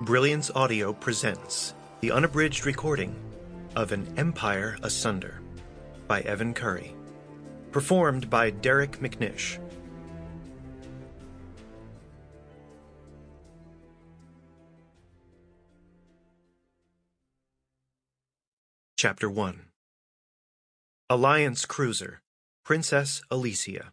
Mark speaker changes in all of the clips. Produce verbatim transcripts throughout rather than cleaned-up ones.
Speaker 1: Brilliance Audio presents the unabridged recording of An Empire Asunder by Evan Curry, performed by Derek McNish. Chapter one. Alliance Cruiser, Princess Alicia.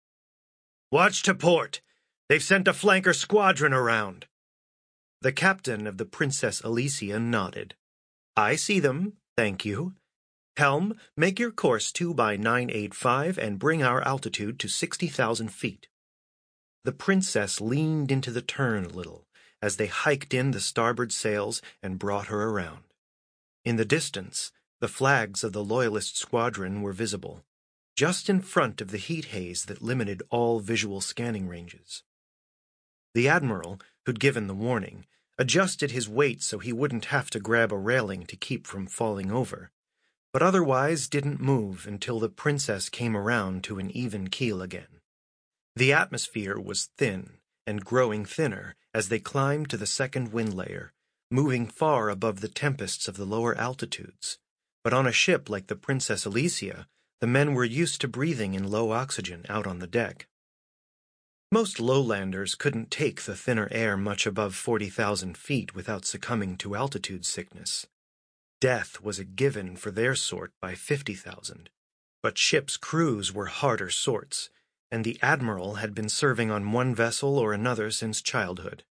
Speaker 1: Watch to port! They've sent a flanker squadron around! The captain of the Princess Alicia nodded. I see them, thank you. Helm, make your course two by nine eighty-five and bring our altitude to sixty thousand feet. The Princess leaned into the turn a little as they hiked in the starboard sails and brought her around. In the distance, the flags of the Loyalist squadron were visible, just in front of the heat haze that limited all visual scanning ranges. The Admiral, who'd given the warning, adjusted his weight so he wouldn't have to grab a railing to keep from falling over, but otherwise didn't move until the Princess came around to an even keel again. The atmosphere was thin and growing thinner as they climbed to the second wind layer, moving far above the tempests of the lower altitudes. But on a ship like the Princess Alicia, the men were used to breathing in low oxygen out on the deck. Most lowlanders couldn't take the thinner air much above forty thousand feet without succumbing to altitude sickness. Death was a given for their sort by fifty thousand, but ships' crews were harder sorts, and the Admiral had been serving on one vessel or another since childhood.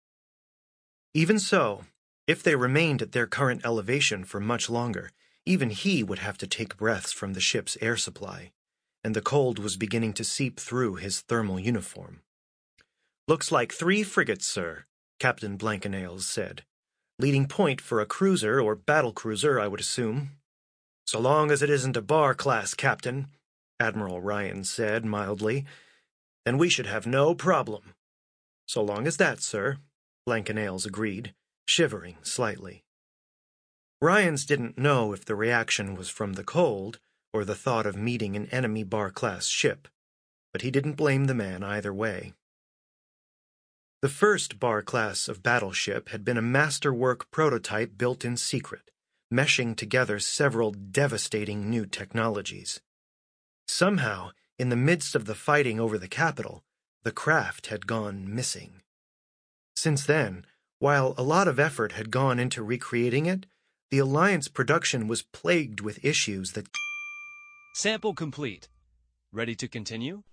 Speaker 1: Even so, if they remained at their current elevation for much longer, even he would have to take breaths from the ship's air supply, and the cold was beginning to seep through his thermal uniform. Looks like three frigates, sir, Captain Blankenales said. Leading point for a cruiser or battlecruiser, I would assume. So long as it isn't a bar-class captain, Admiral Ryan said mildly, then we should have no problem. So long as that, sir, Blankenales agreed, shivering slightly. Ryans didn't know if the reaction was from the cold or the thought of meeting an enemy bar-class ship, but he didn't blame the man either way. The first bar class of battleship had been a masterwork prototype built in secret, meshing together several devastating new technologies. Somehow, in the midst of the fighting over the capital, the craft had gone missing. Since then, while a lot of effort had gone into recreating it, the Alliance production was plagued with issues that...
Speaker 2: Sample complete. Ready to continue?